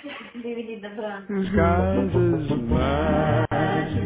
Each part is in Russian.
Привели добра. Skies is magic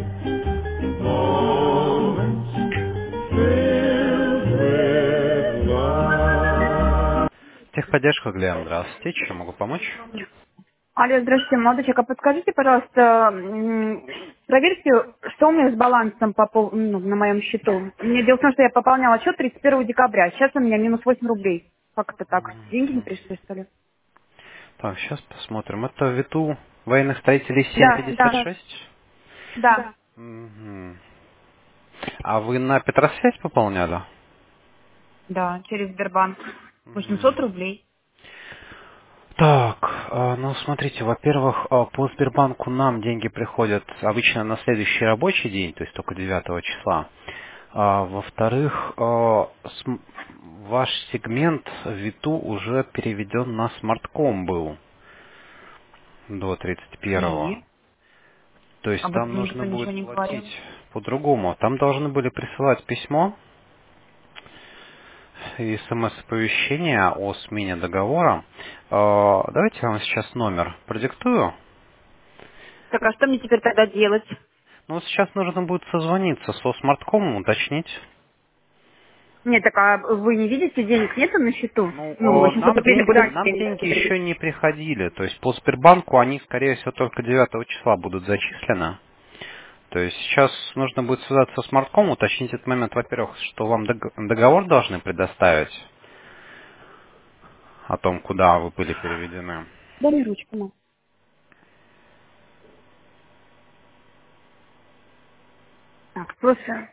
moments filled with love. Техподдержка, Глен, здравствуйте. Чем могу помочь? Алло, здравствуйте, молодой человек, а подскажите, пожалуйста, проверьте, что у меня с балансом на моем счету. Мне дело в том, что я пополняла счет 31 декабря, сейчас у меня минус 8 рублей. Как это так? Деньги не пришли, что ли? Так, сейчас посмотрим. Это ВИТУ военных строителей Да, да, 756. да, Мгм. А вы на Петросвязь пополняли? да, через Сбербанк. Мгм. 800 рублей. Так, ну смотрите, во-первых, по Сбербанку нам деньги приходят обычно на следующий рабочий день, то есть только 9 числа. Во-вторых, ваш сегмент ВИТУ уже переведен на смартком был до 31-го. И? То есть Об там этом нужно никто ничего будет не платить говорил. по-другому. Там должны были присылать письмо и смс-оповещение о смене договора. Давайте я вам сейчас номер продиктую. Так, а что мне теперь тогда делать? Ну, вот сейчас нужно будет созвониться со смарткомом, уточнить. Нет, так а вы не видите, денег нету на счету? Ну, Ну, 800 нам рублей, деньги, куда нам деньги деньги? еще не приходили. То есть по Сбербанку они, скорее всего, только 9 числа будут зачислены. То есть сейчас нужно будет связаться с смарткомом, уточнить этот момент, во-первых, что вам договор должны предоставить о том, куда вы были переведены. Дай мне ручку, на. Так, слушаю.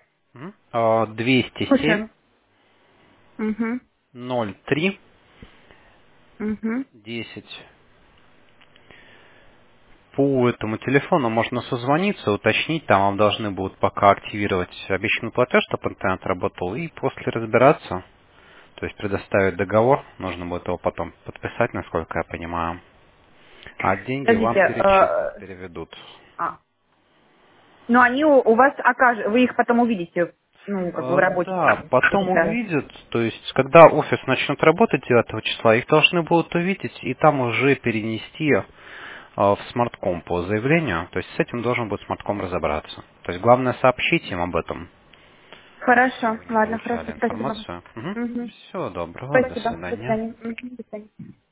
207 Слушаю. Угу. 03 Угу. 10. По этому телефону можно созвониться, уточнить, там вам должны будут пока активировать обещанный платеж, чтобы интернет работал, и после разбираться, то есть предоставить договор, нужно будет его потом подписать, насколько я понимаю, а деньги Подождите, вам переведут. а, ну они у вас окажут, вы их потом увидите, ну, как бы в рабочем. Да, потом Да. увидят, то есть когда офис начнет работать 9 числа, их должны будут увидеть и там уже перенести в смартком по заявлению, то есть с этим должен будет смартком разобраться. То есть главное сообщить им об этом, Хорошо, чтобы они ладно, хорошо, получали спасибо. информацию. Угу. Всего доброго, до Спасибо, до свидания. свидания. Мгм, до свидания.